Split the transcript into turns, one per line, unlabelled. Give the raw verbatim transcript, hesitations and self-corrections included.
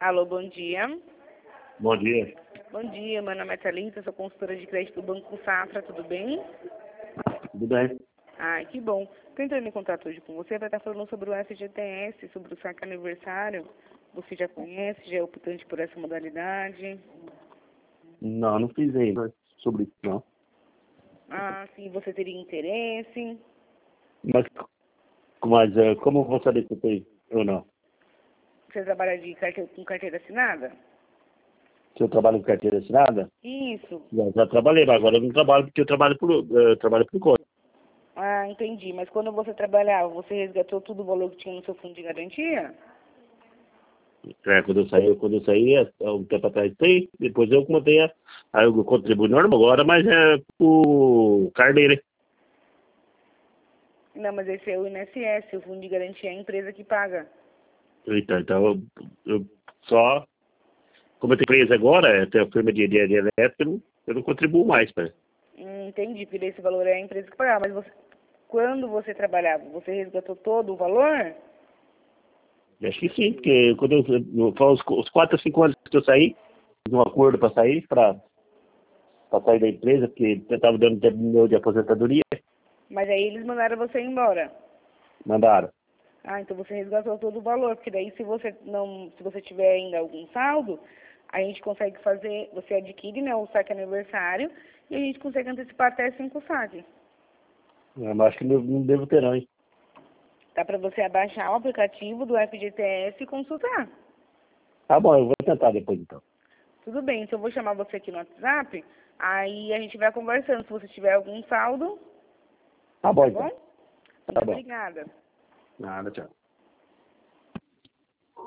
Alô, bom dia.
Bom dia.
Bom dia, meu nome é Thalita, sou consultora de crédito do Banco Safra, tudo bem?
Tudo bem?
Ai, que bom. Estou entrando em contato hoje com você para estar falando sobre o F G T S, sobre o saque aniversário. Você já conhece, já é optante por essa modalidade?
Não, não fiz ainda sobre isso, não.
Ah, sim, você teria interesse?
Mas, mas eh, como vou saber se tem ou não?
Você trabalha de carteira, com carteira assinada?
Se eu trabalho com carteira assinada?
Isso.
Já, já trabalhei, mas agora eu não trabalho porque eu trabalho por, eh, trabalho por conta.
Ah, entendi. Mas quando você trabalhava, você resgatou todo o valor que tinha no seu fundo de garantia?
É, quando eu saí, quando eu saí, há há um tempo atrás tem, depois eu montei a, aí eu contribuo normal agora, mas é por carneira.
Não, mas esse é o I N S S, o fundo de garantia é a empresa que paga.
Então, então eu, eu só, como eu tenho empresa agora, eu tenho a firma de, de, de elétrica, eu não, eu não contribuo mais, pai.
Hum, entendi, porque esse valor é a empresa que pagava. Mas você, quando você trabalhava, você resgatou todo o valor?
Acho que sim, porque quando eu, eu, foi os, os quatro, cinco anos que eu saí, fiz um acordo para sair, para sair da empresa, porque eu estava dando tempo meu de aposentadoria,
Mas aí eles mandaram você embora.
mandaram.
Ah, então você resgatou todo o valor, porque daí se você não, se você tiver ainda algum saldo, a gente consegue fazer, você adquire, né, o saque aniversário e a gente consegue antecipar até cinco saques.
É, mas acho que não, não devo ter não, hein?
Dá para você abaixar o aplicativo do F G T S e consultar.
Tá bom, eu vou tentar depois então.
Tudo bem, então eu vou chamar você aqui no WhatsApp, aí a gente vai conversando. Se você tiver algum saldo,
Tá bom
tá
então.
bom?
Tá
Muito
bom.
obrigada.
Nada, tchau.